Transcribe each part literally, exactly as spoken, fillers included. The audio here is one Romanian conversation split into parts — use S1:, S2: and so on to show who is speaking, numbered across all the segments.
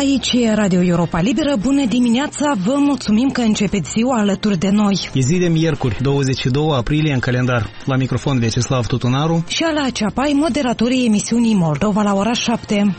S1: Aici e Radio Europa Liberă. Bună dimineața, vă mulțumim că începeți ziua alături de noi.
S2: E zi de miercuri, douăzeci și doi aprilie în calendar. La microfon Vyacheslav Tutunaru
S1: și Ala Ceapai, moderatorii emisiunii Moldova la ora șapte.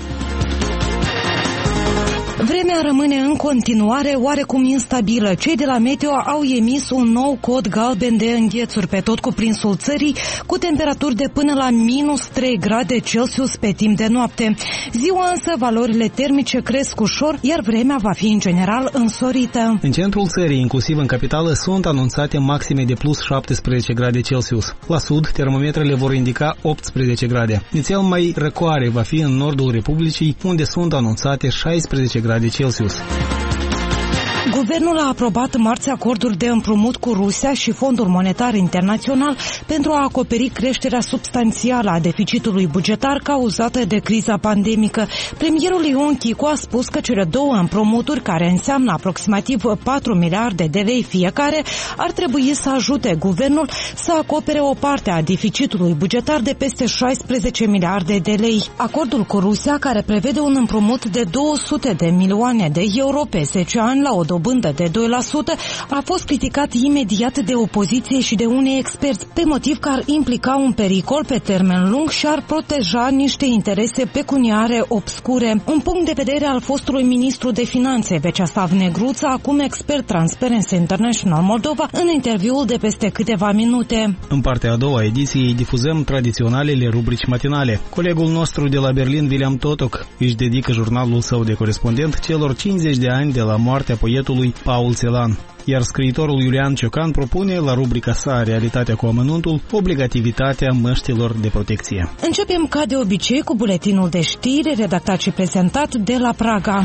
S1: Vremea rămâne în continuare oarecum instabilă. Cei de la Meteo au emis un nou cod galben de înghețuri pe tot cuprinsul țării, cu temperaturi de până la minus trei grade Celsius pe timp de noapte. Ziua însă valorile termice cresc ușor, iar vremea va fi în general însorită.
S2: În centrul țării, inclusiv în capitală, sunt anunțate maxime de plus șaptesprezece grade Celsius. La sud, termometrele vor indica optsprezece grade. Nițel mai răcoare va fi în nordul Republicii, unde sunt anunțate șaisprezece grade Celsius.
S1: Guvernul a aprobat marți acorduri de împrumut cu Rusia și Fondul Monetar Internațional pentru a acoperi creșterea substanțială a deficitului bugetar cauzată de criza pandemică. Premierul Ion Chicu a spus că cele două împrumuturi, care înseamnă aproximativ patru miliarde de lei fiecare, ar trebui să ajute guvernul să acopere o parte a deficitului bugetar de peste șaisprezece miliarde de lei. Acordul cu Rusia, care prevede un împrumut de două sute de milioane de euro pe zece ani la o dobândă de doi la sută, a fost criticat imediat de opoziție și de unii experți, pe motiv că ar implica un pericol pe termen lung și ar proteja niște interese pecuniare obscure. Un punct de vedere al fostului ministru de finanțe, Vyacheslav Negruța, acum expert Transparency International Moldova, în interviul de peste câteva minute.
S2: În partea a doua ediției difuzăm tradiționalele rubrici matinale. Colegul nostru de la Berlin, William Totok, își dedică jurnalul său de corespondent celor cincizeci de ani de la moartea poetului Paul Celan. Iar scriitorul Iulian Ciocan propune la rubrica sa Realitatea cu amănuntul obligativitatea măștilor de protecție.
S1: Începem ca de obicei cu buletinul de știri redactat și prezentat de la Praga.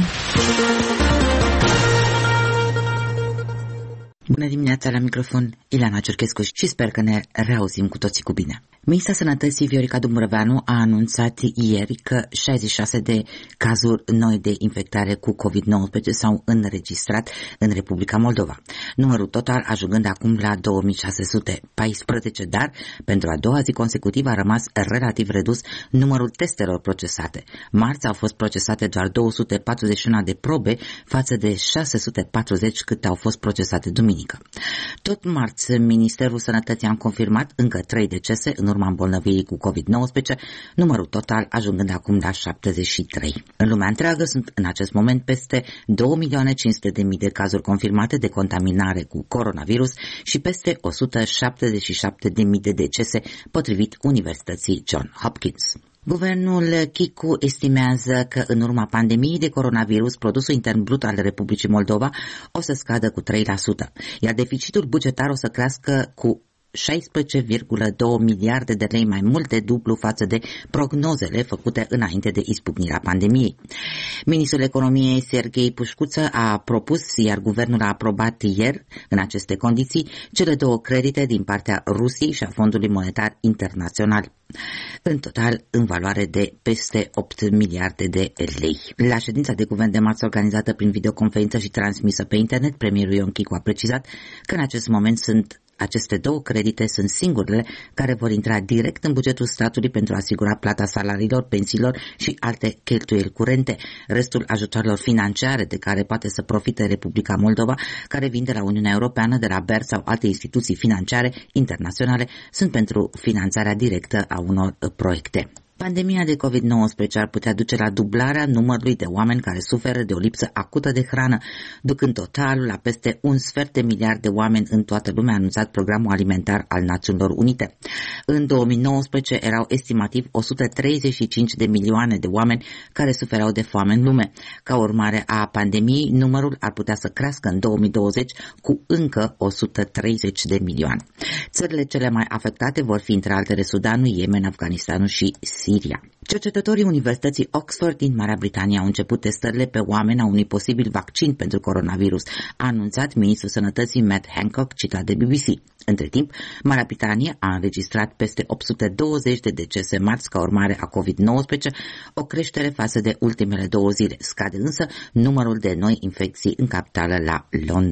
S3: Bună dimineața, la microfon Ileana Cerchescu și sper că ne reauzim cu toții cu bine. Ministra Sănătății Viorica Dumbrăveanu a anunțat ieri că șaizeci și șase de cazuri noi de infectare cu covid nouăsprezece s-au înregistrat în Republica Moldova. Numărul total ajungând acum la două mii șase sute paisprezece, dar pentru a doua zi consecutivă a rămas relativ redus numărul testelor procesate. Marți au fost procesate doar două sute patruzeci și unu de probe față de șase sute patruzeci cât au fost procesate duminică. Tot marți, Ministerul Sănătății a confirmat încă trei decese în urma îmbolnăvirii cu covid nouăsprezece, numărul total ajungând acum la șaptezeci și trei. În lumea întreagă sunt în acest moment peste două milioane cinci sute de mii de cazuri confirmate de contaminare cu coronavirus și peste o sută șaptezeci și șapte de mii de decese, potrivit Universității John Hopkins. Guvernul Chicu estimează că în urma pandemiei de coronavirus, produsul intern brut al Republicii Moldova o să scadă cu trei la sută, iar deficitul bugetar o să crească cu șaisprezece virgulă doi miliarde de lei, mai mult de dublu față de prognozele făcute înainte de izbucnirea pandemiei. Ministrul Economiei Serghei Pușcuță a propus, iar guvernul a aprobat ieri, în aceste condiții, cele două credite din partea Rusiei și a Fondului Monetar Internațional, în total în valoare de peste opt miliarde de lei. La ședința de guvern de marți organizată prin videoconferință și transmisă pe internet, premierul Ion Chicu a precizat că în acest moment sunt Aceste două credite sunt singurele care vor intra direct în bugetul statului pentru a asigura plata salariilor, pensiilor și alte cheltuieli curente. Restul ajutoarelor financiare de care poate să profite Republica Moldova, care vin de la Uniunea Europeană, de la B E R sau alte instituții financiare internaționale, sunt pentru finanțarea directă a unor proiecte. Pandemia de covid nouăsprezece ar putea duce la dublarea numărului de oameni care suferă de o lipsă acută de hrană, ducând totalul la peste un sfert de miliard de oameni în toată lumea, a anunțat Programul Alimentar al Națiunilor Unite. În două mii nouăsprezece erau estimativ o sută treizeci și cinci de milioane de oameni care suferau de foame în lume. Ca urmare a pandemiei, numărul ar putea să crească în două mii douăzeci cu încă o sută treizeci de milioane. Țările cele mai afectate vor fi între altele Sudanul, Yemen, Afganistanul și Siria. Cercetătorii Universității Oxford din Marea Britanie au început testările pe oameni a unui posibil vaccin pentru coronavirus, a anunțat ministrul sănătății Matt Hancock, citat de B B C. Între timp, Marea Britanie a înregistrat peste opt sute douăzeci de decese marți ca urmare a covid nouăsprezece, o creștere față de ultimele două zile. Scade însă numărul de noi infecții în capitală, la Londra.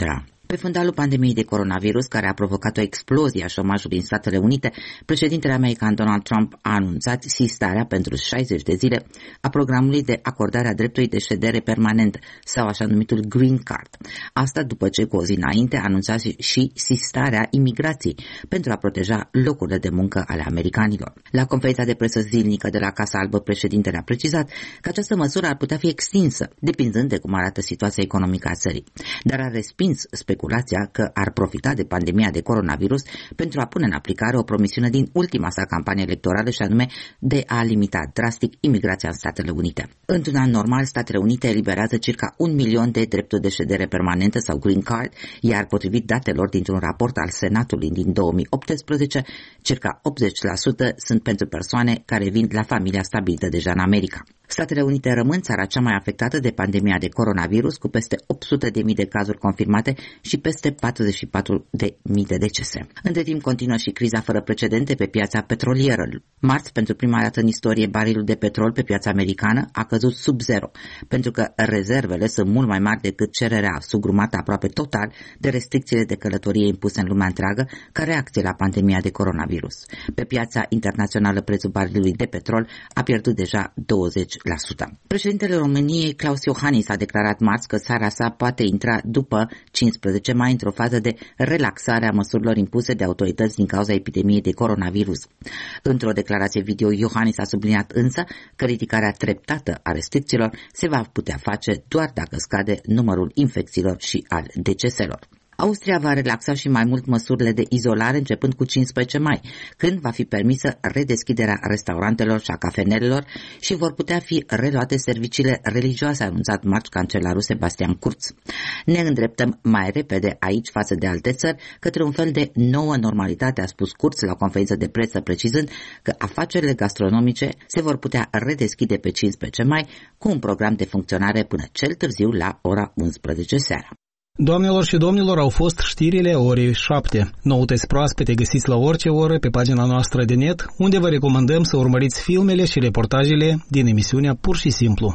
S3: Pe fundalul pandemiei de coronavirus, care a provocat o explozie a șomajului în Statele Unite, președintele american Donald Trump a anunțat sistarea pentru șaizeci de zile a programului de acordare a dreptului de ședere permanent, sau așa numitul Green Card. Asta după ce cu o zi înainte a anunțat și sistarea imigrației pentru a proteja locurile de muncă ale americanilor. La conferința de presă zilnică de la Casa Albă, președintele a precizat că această măsură ar putea fi extinsă, depinzând de cum arată situația economică a țării, dar a respins speculația că ar profita de pandemia de coronavirus pentru a pune în aplicare o promisiune din ultima sa campanie electorală, și anume de a limita drastic imigrația în Statele Unite. Într-un an normal, Statele Unite eliberează circa un milion de drepturi de ședere permanentă sau Green Card, iar potrivit datelor dintr-un raport al Senatului din două mii optsprezece, circa optzeci la sută sunt pentru persoane care vin la familia stabilită deja în America. Statele Unite rămân țara cea mai afectată de pandemia de coronavirus, cu peste opt sute de mii de cazuri confirmate și peste patruzeci și patru de mii de decese. Între timp continuă și criza fără precedente pe piața petrolieră. Marți, pentru prima dată în istorie, barilul de petrol pe piața americană a căzut sub zero, pentru că rezervele sunt mult mai mari decât cererea, sugrumată aproape total de restricțiile de călătorie impuse în lumea întreagă ca reacție la pandemia de coronavirus. Pe piața internațională, prețul barilului de petrol a pierdut deja douăzeci la sută. Președintele României, Klaus Iohannis, a declarat marți că țara sa poate intra după cincisprezece mai într-o fază de relaxare a măsurilor impuse de autorități din cauza epidemiei de coronavirus. Într-o declarație video, Iohannis a subliniat însă că ridicarea treptată a restricțiilor se va putea face doar dacă scade numărul infecțiilor și al deceselor. Austria va relaxa și mai mult măsurile de izolare începând cu cincisprezece mai, când va fi permisă redeschiderea restaurantelor și a cafenelelor și vor putea fi reluate serviciile religioase, a anunțat marți cancelarul Sebastian Kurz. Ne îndreptăm mai repede aici față de alte țări către un fel de nouă normalitate, a spus Kurz la conferință de presă, precizând că afacerile gastronomice se vor putea redeschide pe cincisprezece mai cu un program de funcționare până cel târziu la ora unsprezece seara.
S2: Doamnelor și domnilor, au fost știrile orei șapte. Noutăți proaspete găsiți la orice oră pe pagina noastră de net, unde vă recomandăm să urmăriți filmele și reportajele din emisiunea Pur și Simplu.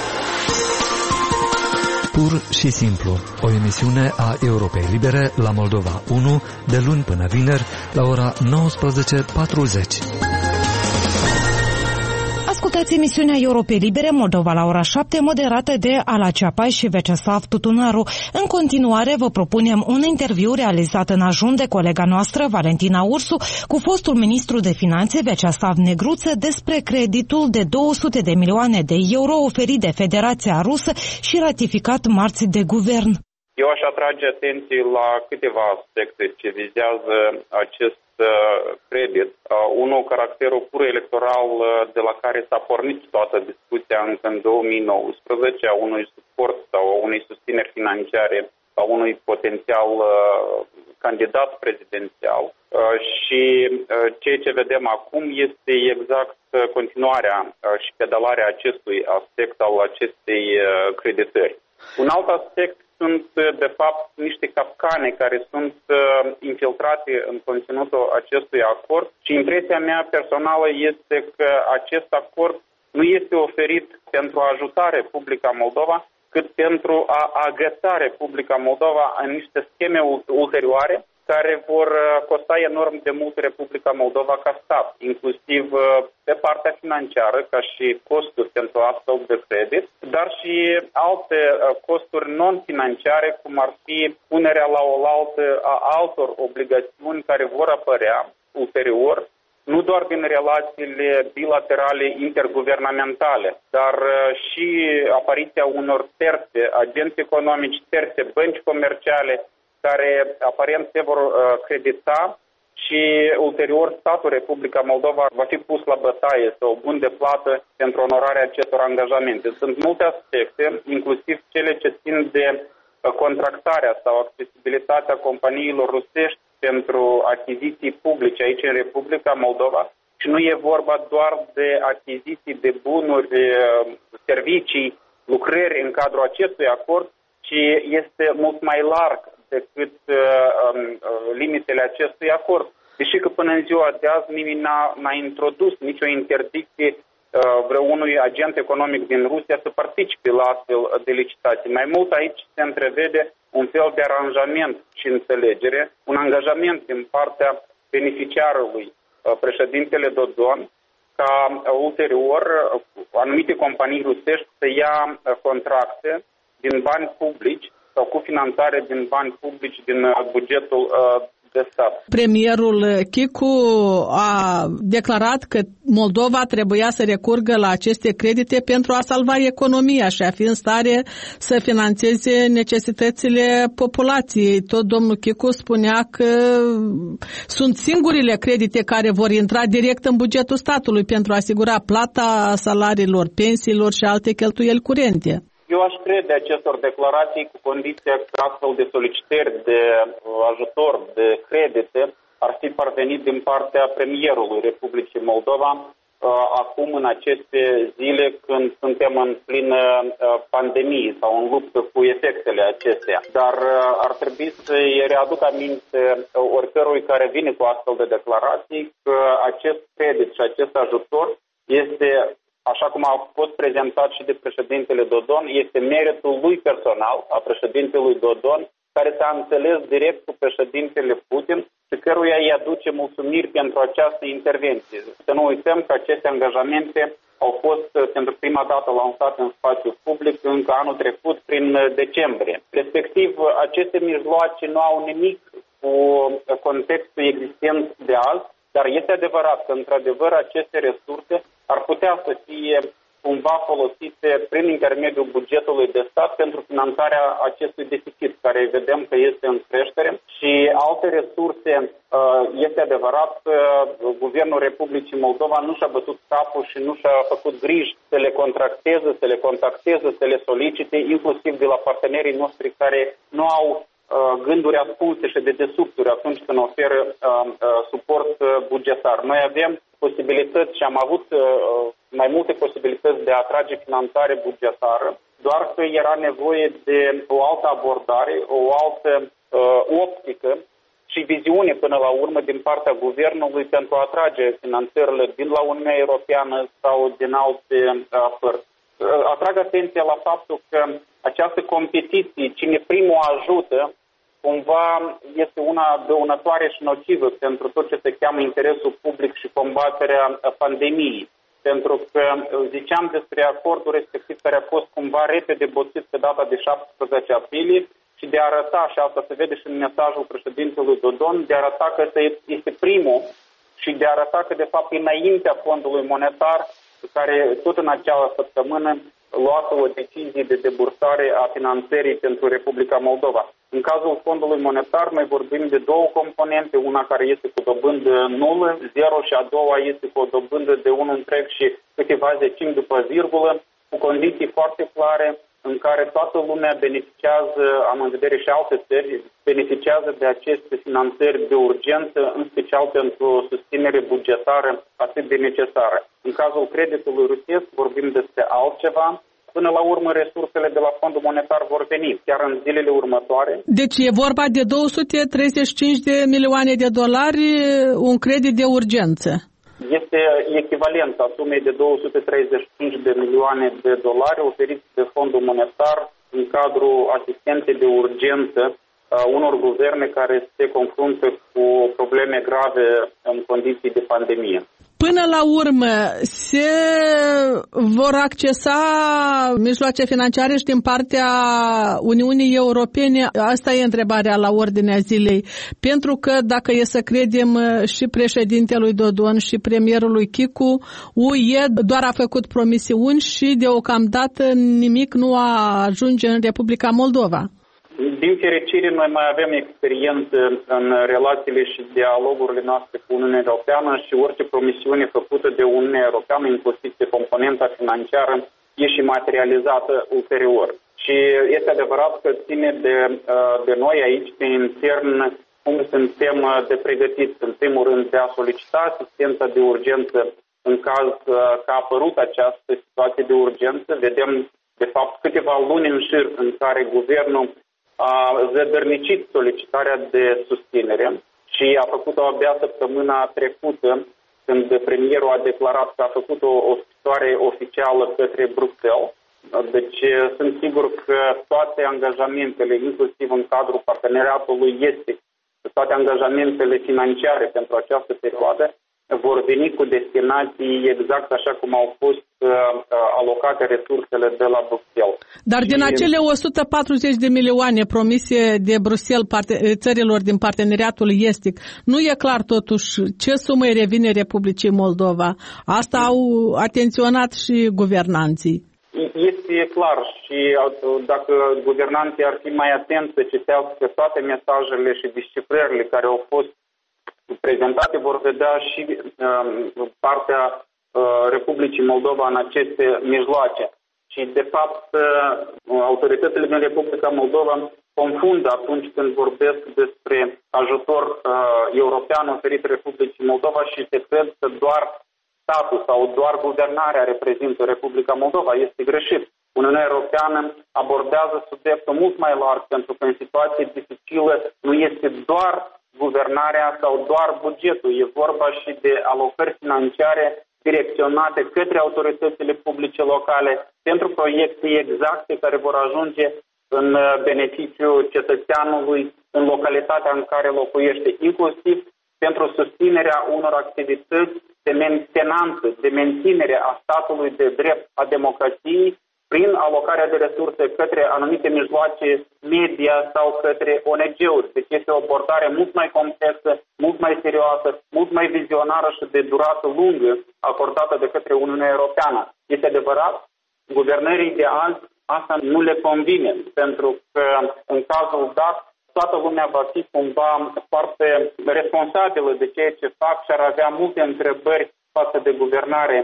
S4: Pur și Simplu, o emisiune a Europei Libere la Moldova unu, de luni până vineri, la ora nouăsprezece patruzeci.
S1: Ascultați emisiunea Europei Libere Moldova la ora șapte, moderată de Ala Ceapai și Veceslav Tutunaru. În continuare vă propunem un interviu realizat în ajun de colega noastră, Valentina Ursu, cu fostul ministru de Finanțe, Veceslav Negruță, despre creditul de două sute de milioane de euro oferit de Federația Rusă și ratificat marți de guvern.
S5: Eu aș atrage atenție la câteva aspecte ce vizează acest credit. Unul, caracterul pur electoral de la care s-a pornit toată discuția încă în două mii nouăsprezece, a unui suport sau a unei susțineri financiare a unui potențial candidat prezidențial. Și ceea ce vedem acum este exact continuarea și pedalarea acestui aspect al acestei creditări. Un alt aspect sunt, de fapt, niște capcane care sunt uh, infiltrate în conținutul acestui acord și impresia mea personală este că acest acord nu este oferit pentru a ajuta Republica Moldova, cât pentru a agăța Republica Moldova în niște scheme ulterioare care vor costa enorm de mult Republica Moldova ca stat, inclusiv pe partea financiară, ca și costuri pentru astfel de credit, dar și alte costuri non-financiare, cum ar fi punerea la oaltă a altor obligațiuni care vor apărea ulterior, nu doar din relațiile bilaterale interguvernamentale, dar și apariția unor terțe, agenți economici terțe, bănci comerciale, care aparent se vor uh, credita și ulterior statul Republica Moldova va fi pus la bătaie sau bun de plată pentru onorarea acestor angajamente. Sunt multe aspecte, inclusiv cele ce țin de uh, contractarea sau accesibilitatea companiilor rusești pentru achiziții publice aici în Republica Moldova și nu e vorba doar de achiziții de bunuri, uh, servicii, lucrări în cadrul acestui acord, ci este mult mai larg decât uh, uh, limitele acestui acord. Deși că până în ziua de azi nimeni n-a, n-a introdus nicio interdicție uh, vreunui agent economic din Rusia să participe la astfel de licitații. Mai mult aici se întrevede un fel de aranjament și înțelegere, un angajament din partea beneficiarului, președintele Dodon, ca ulterior anumite companii rusești să ia contracte din bani publici sau cu finanțare din bani publici din bugetul de stat.
S6: Premierul Chicu a declarat că Moldova trebuia să recurgă la aceste credite pentru a salva economia și a fi în stare să finanțeze necesitățile populației. Tot domnul Chicu spunea că sunt singurile credite care vor intra direct în bugetul statului pentru a asigura plata salariilor, pensiilor și alte cheltuieli curente.
S5: Eu aș crede acestor declarații cu condiția că astfel de solicitări de ajutor, de credite, ar fi parvenit din partea premierului Republicii Moldova acum în aceste zile când suntem în plină pandemie sau în luptă cu efectele acesteia. Dar ar trebui să-i readuc aminte oricărui care vine cu astfel de declarații că acest credit și acest ajutor este, așa cum a fost prezentat și de președintele Dodon, este meritul lui personal, a președintelui Dodon, care s-a înțeles direct cu președintele Putin și căruia îi aduce mulțumiri pentru această intervenție. Să nu uităm că aceste angajamente au fost pentru prima dată lansate în spațiu public încă anul trecut, prin decembrie. Respectiv, aceste mijloace nu au nimic cu contextul existent de azi, dar este adevărat că, într-adevăr, aceste resurse ar putea să fie cumva folosite prin intermediul bugetului de stat pentru finanțarea acestui deficit, care vedem că este în creștere, și alte resurse. Este adevărat că Guvernul Republicii Moldova nu și-a bătut capul și nu și-a făcut griji să le contracteze, să le contacteze, să le solicite, inclusiv de la partenerii noștri care nu au gânduri ascunse și de desubturi atunci când oferă uh, uh, suport bugetar. Noi avem posibilități și am avut uh, mai multe posibilități de a atrage finanțare bugetară, doar că era nevoie de o altă abordare, o altă uh, optică și viziune până la urmă din partea guvernului pentru a atrage finanțările din la Uniunea Europeană sau din alte uh, părți. Uh, atrag atenția la faptul că această competiție, cine primul ajută, cumva este una dăunătoare și nocivă pentru tot ce se cheamă interesul public și combaterea pandemiei. Pentru că ziceam despre acordul respectiv care a fost cumva repede boțit pe data de șaptesprezece aprilie și de a arăta, și asta se vede și în mesajul președintelui Dodon, de a arăta că este primul și de a arăta că de fapt înaintea fondului monetar, care tot în acea săptămână luată o decizie de debursare a finanțării pentru Republica Moldova. În cazul fondului monetar, noi vorbim de două componente, una care este cu dobândă nulă, zero, și a doua este cu o dobândă de unu întreg și câteva zecimi după virgulă, cu condiții foarte clare în care toată lumea beneficiază, am în vedere și alte țări, beneficiază de aceste finanțări de urgență, în special pentru o susținere bugetară atât de necesară. În cazul creditului rusesc vorbim despre altceva. Până la urmă, resursele de la Fondul Monetar vor veni chiar în zilele următoare.
S6: Deci e vorba de două sute treizeci și cinci de milioane de dolari, un credit de urgență.
S5: Este echivalent a sumei de două sute treizeci și cinci de milioane de dolari oferiți de Fondul Monetar în cadrul asistenței de urgență a unor guverne care se confruntă cu probleme grave în condiții de pandemie.
S6: Până la urmă, se vor accesa mijloace financiare și din partea Uniunii Europene? Asta e întrebarea la ordinea zilei. Pentru că, dacă e să credem și președintelui Dodon și premierului Chicu, U E doar a făcut promisiuni și deocamdată nimic nu a ajunge în Republica Moldova.
S5: Din fericire, noi mai avem experiență în relațiile și dialogurile noastre cu Uniunea Europeană și orice promisiune făcută de Uniunea Europeană, inclusiv de componenta financiară, e și materializată ulterior. Și este adevărat că ține de, de noi aici, pe intern, cum suntem de pregătiți, în primul rând, de a solicita asistența de urgență în caz că a apărut această situație de urgență. Vedem, de fapt, câteva luni în șir în care guvernul a zădărnicit solicitarea de susținere și a făcut-o abia săptămâna trecută, când premierul a declarat că a făcut o, o scrisoare oficială către Bruxelles, Deci sunt sigur că toate angajamentele, inclusiv în cadrul parteneriatului estic, toate angajamentele financiare pentru această perioadă vor veni cu destinații exact așa cum au fost uh, alocate resursele de la Bruxelles.
S6: Dar din acele o sută patruzeci de milioane promise de Bruxelles parte, țărilor din parteneriatul estic, nu e clar totuși ce sumă îi revine Republicii Moldova? Asta au atenționat și guvernanții.
S5: Este clar și dacă guvernanții ar fi mai atenți să citească toate mesajele și descifrările care au fost prezentate, vor vedea și uh, partea uh, Republicii Moldova în aceste mijloace. Și, de fapt, uh, autoritățile din Republica Moldova confundă atunci când vorbesc despre ajutor uh, european oferit Republicii Moldova și se cred că doar statul sau doar guvernarea reprezintă Republica Moldova. Este greșit. Uniunea Europeană abordează subiectul mult mai larg, pentru că în situații dificile nu este doar guvernarea sau doar bugetul. E vorba și de alocări financiare direcționate către autoritățile publice locale pentru proiecte exacte care vor ajunge în beneficiul cetățeanului în localitatea în care locuiește, inclusiv pentru susținerea unor activități de mentenanță, de menținere a statului de drept, a democrației, prin alocarea de resurse către anumite mijloace media sau către O N G-uri. Deci este o abordare mult mai complexă, mult mai serioasă, mult mai vizionară și de durată lungă acordată de către Uniunea Europeană. Este adevărat, guvernării de azi asta nu le convine, pentru că în cazul dat toată lumea va fi cumva foarte responsabilă de ceea ce fac și ar avea multe întrebări față de guvernare,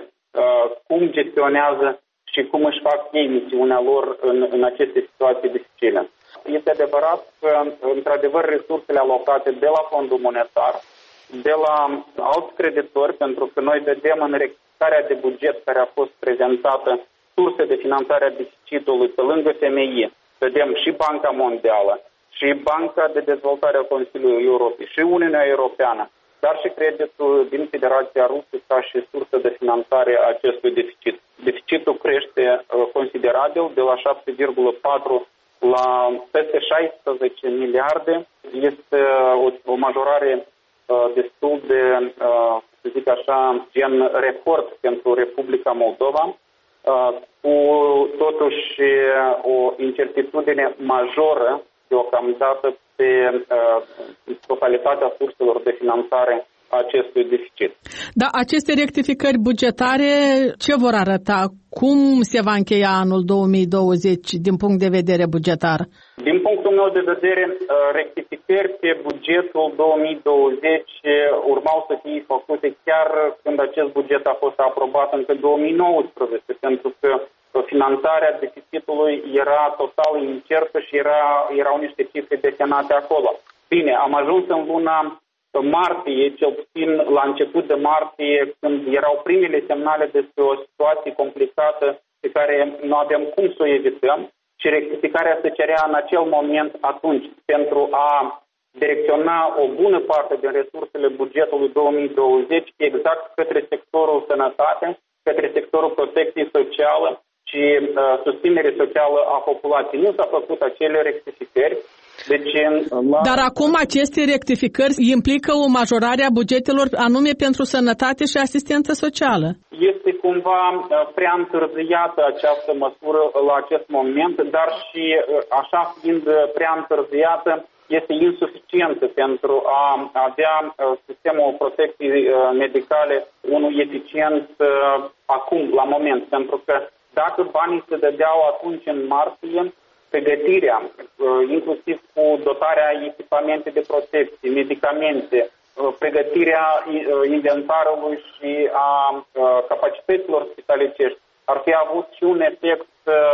S5: cum gestionează și cum își fac ei misiunea lor în, în aceste situații dificile. Este adevărat că, într-adevăr, resursele alocate de la Fondul Monetar, de la alți creditori, pentru că noi vedem în rectificarea de buget care a fost prezentată surse de finanțare a deficitului pe lângă F M I, vedem și Banca Mondială, și Banca de Dezvoltare a Consiliului Europei, și Uniunea Europeană, dar și creditul din Federația Rusă ca și sursă de finanțare a acestui deficit. Deficitul crește uh, considerabil, de la șapte virgulă patru la peste șaisprezece miliarde. Este uh, o, o majorare uh, destul de, uh, să zic așa, gen record pentru Republica Moldova, uh, cu totuși uh, o incertitudine majoră deocamdată pe uh, totalitatea surselor de finanțare a acestui deficit.
S6: Da, aceste rectificări bugetare ce vor arăta? Cum se va încheia anul două mii douăzeci din punct de vedere bugetar?
S5: Din punctul meu de vedere, rectificări pe bugetul două mii douăzeci urmau să fie făcute chiar când acest buget a fost aprobat încă două mii nouăsprezece, pentru că finanțarea deficitului era total incertă și era, erau niște cifre desenate acolo. Bine, am ajuns în luna martie, cel puțin la început de martie, când erau primele semnale despre o situație complicată pe care nu avem cum să o evităm și rectificarea se cerea în acel moment atunci pentru a direcționa o bună parte din resursele bugetului două mii douăzeci exact către sectorul sănătate, către sectorul protecției sociale și uh, susținere socială a populației. Nu s-a făcut acele rectificări. Deci, la... Dar acum aceste rectificări implică o majorare a bugetelor anume pentru sănătate și asistență socială. Este cumva uh, prea întârziată această măsură la acest moment, dar și uh, așa fiind prea întârziată, este insuficientă pentru a avea uh, sistemul protecției uh, medicale unul eficient uh, acum, la moment, pentru că dacă banii se dădeau atunci în martie, pregătirea, inclusiv cu dotarea echipamente de protecție, medicamente, pregătirea inventarului și a capacităților spitalicești ar fi avut și un efect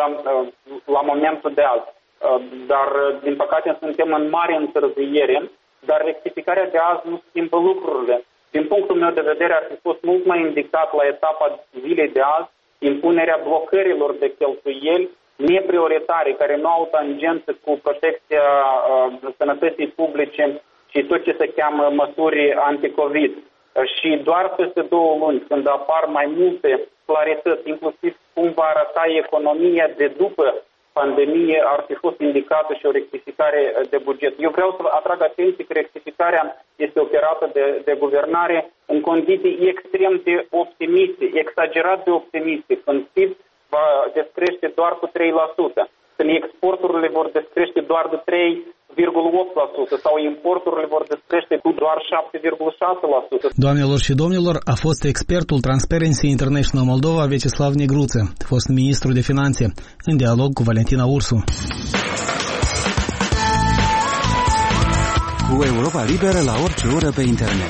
S5: la momentul de azi. Dar, din păcate, suntem în mare întârziere, dar rectificarea de azi nu schimbă lucrurile. Din punctul meu de vedere, ar fi fost mult mai indicat la etapa zilei de azi impunerea blocărilor de cheltuieli neprioritare, care nu au tangență cu protecția uh, sănătății publice și tot ce se cheamă măsuri anticovid. Uh, și doar peste două luni, când apar mai multe clarități, inclusiv cum va arăta economia de după pandemie, ar fi fost indicată și o rectificare de buget. Eu vreau să atrag atenție că rectificarea este operată de, de guvernare în condiții extrem de optimiste, exagerat de optimiste, când P I B va descrește doar cu trei la sută, când exporturile vor descrește doar de trei virgulă opt la sută sau importurile vor descrește cu doar șapte virgulă șase la sută.
S2: Doamnelor și domnilor, a fost expertul Transparency International Moldova, Vyacheslav Negruță, fost ministru de finanțe, în dialog cu Valentina Ursu.
S7: Cu Europa Liberă la orice oră pe internet.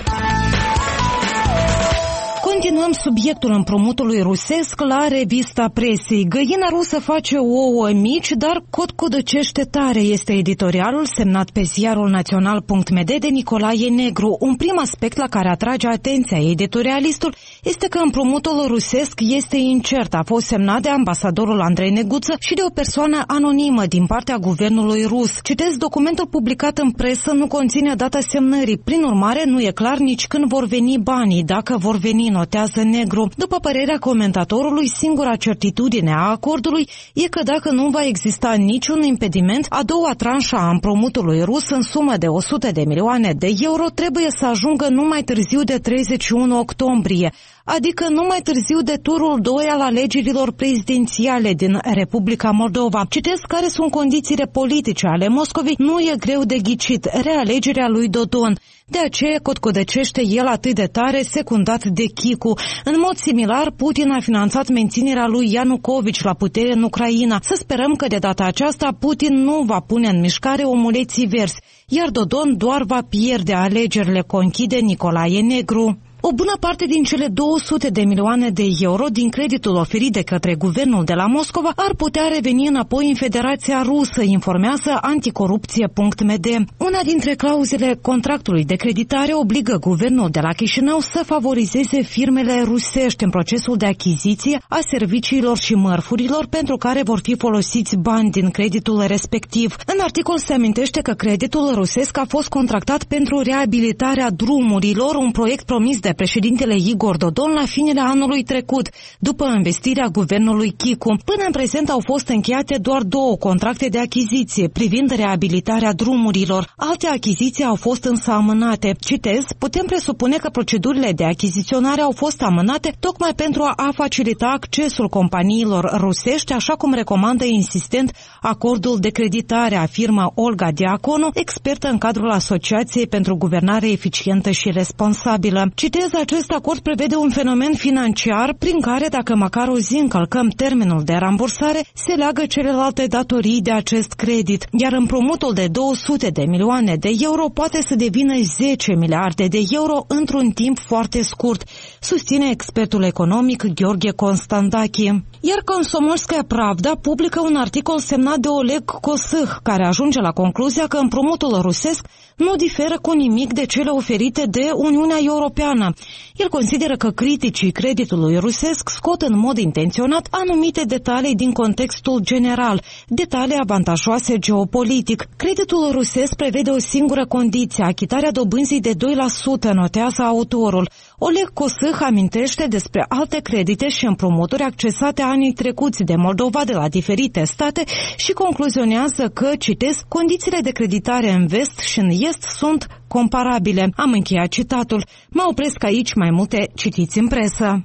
S1: Continuăm subiectul împrumutului rusesc la revista presei. Găina rusă face ouă mici, dar cotcodăcește tare, este editorialul semnat pe ziarul național punct m d de Nicolae Negru. Un prim aspect la care atrage atenția editorialistul este că împrumutul rusesc este incert. A fost semnat de ambasadorul Andrei Neguță și de o persoană anonimă din partea guvernului rus. Citez, documentul publicat în presă nu conține data semnării. Prin urmare, nu e clar nici când vor veni banii, dacă vor veni, notează Negru. După părerea comentatorului, singura certitudine a acordului e că dacă nu va exista niciun impediment, a doua tranșă a împrumutului rus în sumă de o sută de milioane de euro trebuie să ajungă nu mai târziu de treizeci și unu octombrie, adică nu mai târziu de turul doi al alegerilor prezidențiale din Republica Moldova. Citesc care sunt condițiile politice ale Moscovei, nu e greu de ghicit, realegerea lui Dodon. De aceea cotcodăcește el atât de tare, secundat de Chicu. În mod similar, Putin a finanțat menținerea lui Ianucovici la putere în Ucraina. Să sperăm că de data aceasta Putin nu va pune în mișcare omuleții verzi, iar Dodon doar va pierde alegerile, conchide Nicolae Negru. O bună parte din cele două sute de milioane de euro din creditul oferit de către guvernul de la Moscova ar putea reveni înapoi în Federația Rusă, informează anticorupție punct m d. Una dintre clauzele contractului de creditare obligă guvernul de la Chișinău să favorizeze firmele rusești în procesul de achiziție a serviciilor și mărfurilor pentru care vor fi folosiți bani din creditul respectiv. În articol se amintește că creditul rusesc a fost contractat pentru reabilitarea drumurilor, un proiect promis de președintele Igor Dodon la finele anului trecut, după investirea guvernului Chicu. Până în prezent au fost încheiate doar două contracte de achiziție privind reabilitarea drumurilor. Alte achiziții au fost însă amânate. Citez, putem presupune că procedurile de achiziționare au fost amânate tocmai pentru a facilita accesul companiilor rusești, așa cum recomandă insistent acordul de creditare, afirmă Olga Diaconu, expertă în cadrul Asociației pentru Guvernare Eficientă și Responsabilă. Citez, acest acord prevede un fenomen financiar prin care, dacă măcar o zi încălcăm termenul de rambursare, se leagă celelalte datorii de acest credit, iar împrumutul de două sute de milioane de euro poate să devină zece miliarde de euro într-un timp foarte scurt, susține expertul economic Gheorghe Constandachi. Iar Komsomolskaya Pravda publică un articol semnat de Oleg Kosych, care ajunge la concluzia că împrumutul rusesc nu diferă cu nimic de cele oferite de Uniunea Europeană. El consideră că criticii creditului rusesc scot în mod intenționat anumite detalii din contextul general, detalii avantajoase geopolitic. Creditul rusesc prevede o singură condiție, achitarea dobânzii de doi la sută, notează autorul. Oleg Kosych amintește despre alte credite și împrumuturi accesate anii trecuți de Moldova de la diferite state și concluzionează că, citez, condițiile de creditare în vest și în est sunt comparabile. Am încheiat citatul. Mă opresc aici, mai multe citiți în presă.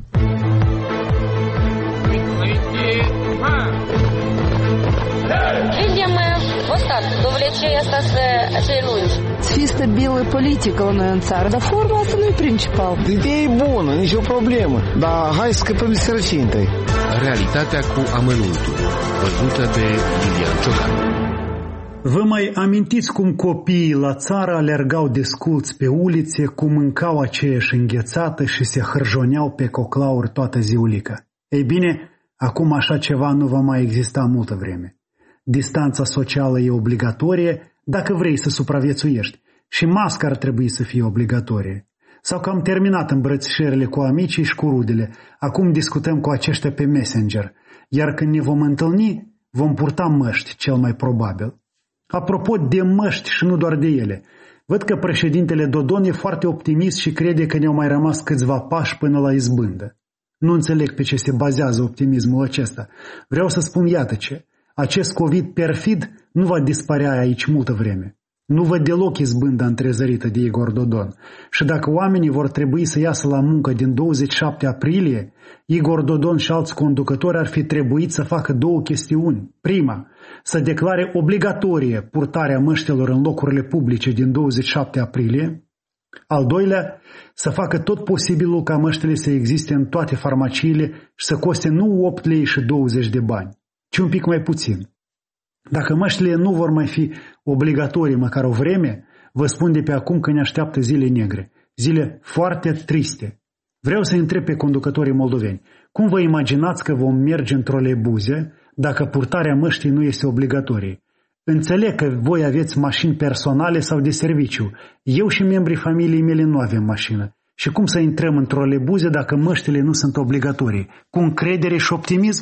S8: Să fie stabilă politică la noi în țară, dar forma asta nu e principal.
S9: Ideea e bună, nicio problemă, dar hai să scăpăm de sărăcie întâi.
S10: Realitatea cu amănuntul, văzută de Lilian Ciocan.
S11: Vă mai amintiți cum copiii la țară alergau desculți pe ulițe, cum mâncau aceeași înghețată și se hârjoneau pe coclauri toată ziulică? Ei bine, acum așa ceva nu va mai exista multă vreme. Distanța socială e obligatorie dacă vrei să supraviețuiești și masca ar trebui să fie obligatorie. Sau că am terminat îmbrățișările cu amicii și cu rudele, acum discutăm cu aceștia pe Messenger, iar când ne vom întâlni, vom purta măști, cel mai probabil. Apropo de măști și nu doar de ele, văd că președintele Dodon e foarte optimist și crede că ne-au mai rămas câțiva pași până la izbândă. Nu înțeleg pe ce se bazează optimismul acesta. Vreau să spun iată ce. Acest COVID perfid nu va dispărea aici multă vreme. Nu văd deloc izbânda întrezărită de Igor Dodon. Și dacă oamenii vor trebui să iasă la muncă din douăzeci și șapte aprilie, Igor Dodon și alți conducători ar fi trebuit să facă două chestiuni. Prima, să declare obligatorie purtarea măștilor în locurile publice din douăzeci și șapte aprilie. Al doilea, să facă tot posibilul ca măștile să existe în toate farmaciile și să coste nu opt lei și douăzeci de bani, ci un pic mai puțin. Dacă măștile nu vor mai fi obligatorii măcar o vreme, vă spun de pe acum că ne așteaptă zile negre, zile foarte triste. Vreau să întreb pe conducătorii moldoveni, cum vă imaginați că vom merge în troleibuze dacă purtarea măștii nu este obligatorie? Înțeleg că voi aveți mașini personale sau de serviciu. Eu și membrii familiei mele nu avem mașină. Și cum să intrăm în troleibuze dacă măștile nu sunt obligatorii? Cu încredere și optimism?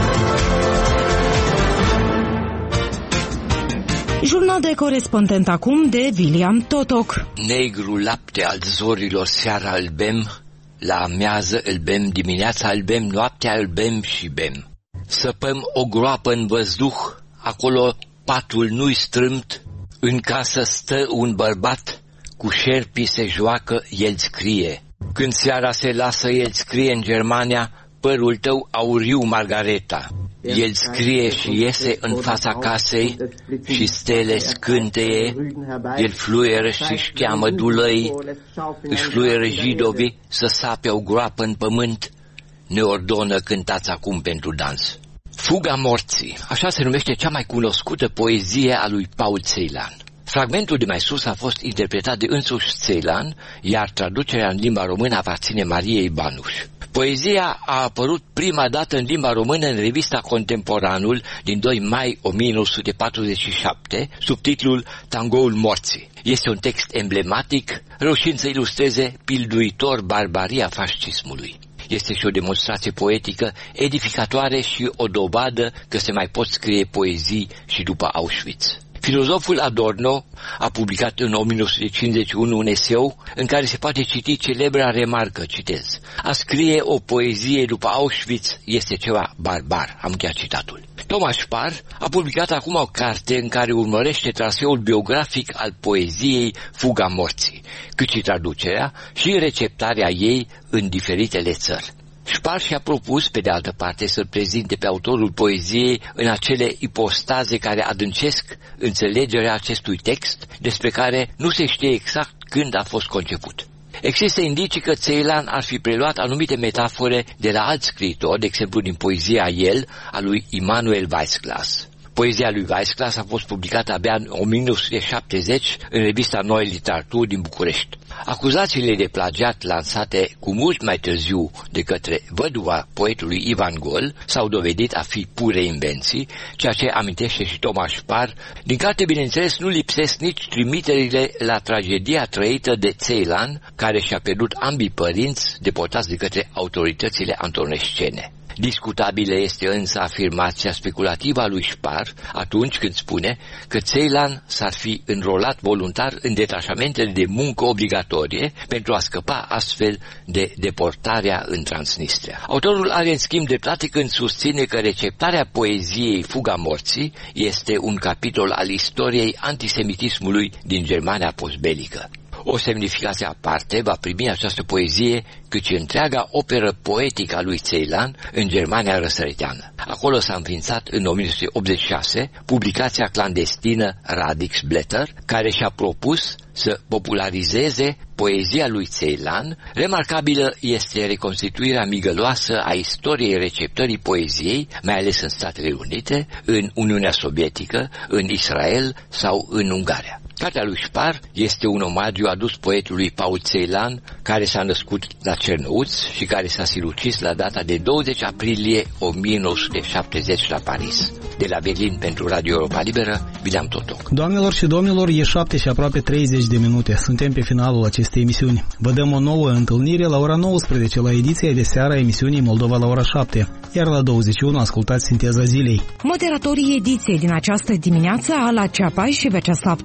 S1: Jurnal de corespondent acum de William Totoc.
S12: Negru lapte al zorilor seara îl bem, la amiază îl bem, dimineața îl bem, noaptea îl bem și bem. Săpăm o groapă în văzduh, acolo patul nu-i strâmt, în casă stă un bărbat, cu șerpii se joacă, el scrie. Când seara se lasă, el scrie în Germania, părul tău auriu, Margareta. El scrie și iese în fața casei și stele scânteie, el fluieră și își cheamă dulăi, își fluieră jidovii să sape o groapă în pământ, ne ordonă cântați acum pentru dans. Fuga morții, așa se numește cea mai cunoscută poezie a lui Paul Celan. Fragmentul de mai sus a fost interpretat de însuși Celan, iar traducerea în limba română aparține Mariei Banuș. Poezia a apărut prima dată în limba română în revista Contemporanul din doi mai o mie nouă sute patruzeci și șapte, sub titlul Tangoul morții. Este un text emblematic, reușind să ilustreze pilduitor barbaria fascismului. Este și o demonstrație poetică edificatoare și o dovadă că se mai pot scrie poezii și după Auschwitz. Filozoful Adorno a publicat în o mie nouă sute cincizeci și unu un eseu în care se poate citi celebra remarcă, citez: a scrie o poezie după Auschwitz este ceva barbar, am încheiat citatul. Thomas Parr a publicat acum o carte în care urmărește traseul biografic al poeziei Fuga morții, cât și traducerea și receptarea ei în diferitele țări. Spar și-a propus, pe de altă parte, să-l prezinte pe autorul poeziei în acele ipostaze care adâncesc înțelegerea acestui text, despre care nu se știe exact când a fost conceput. Există indicii că Celan ar fi preluat anumite metafore de la alți scriitori, de exemplu din poezia El, a lui Immanuel Weissglas. Poezia lui Weissglas a fost publicată abia în o mie nouă sute șaptezeci în revista Neue Literatur din București. Acuzațiile de plagiat lansate cu mult mai târziu de către văduva poetului Ivan Gol s-au dovedit a fi pure invenții, ceea ce amintește și Thomas Parr. Din carte, bineînțeles, nu lipsesc nici trimiterile la tragedia trăită de Celan, care și-a pierdut ambii părinți deportați de către autoritățile antonescene. Discutabilă este însă afirmația speculativă a lui Spar atunci când spune că Celan s-ar fi înrolat voluntar în detașamentele de muncă obligatorie pentru a scăpa astfel de deportarea în Transnistria. Autorul are în schimb dreptate când susține că receptarea poeziei Fuga morții este un capitol al istoriei antisemitismului din Germania postbelică. O semnificație aparte va primi această poezie, cât și întreaga operă poetică a lui Celan în Germania răsăriteană. Acolo s-a înființat în o mie nouă sute optzeci și șase publicația clandestină Radixblätter, care și-a propus să popularizeze poezia lui Celan. Remarcabilă este reconstituirea migăloasă a istoriei receptării poeziei, mai ales în Statele Unite, în Uniunea Sovietică, în Israel sau în Ungaria. Cartea lui Spar este un omagiu adus poetului Paul Celan, care s-a născut la Cernăuț și care s-a sinucis la data de douăzeci aprilie o mie nouă sute șaptezeci la Paris. De la Berlin pentru Radio Europa Liberă, William Totoc.
S2: Doamnelor și domnilor, e șapte și aproape treizeci de minute. Suntem pe finalul acestei emisiuni. Vă dăm o nouă întâlnire la ora nouăsprezece la ediția de seară a emisiunii Moldova la ora șapte, iar la douăzeci și unu ascultați Sinteza Zilei.
S1: Moderatorii ediției din această dimineață, Ala Ceapa și Veceslav Tutunaru,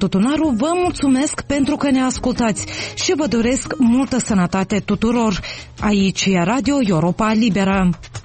S1: nostru, vă mulțumesc pentru că ne ascultați și vă doresc multă sănătate tuturor. Aici e Radio Europa Liberă.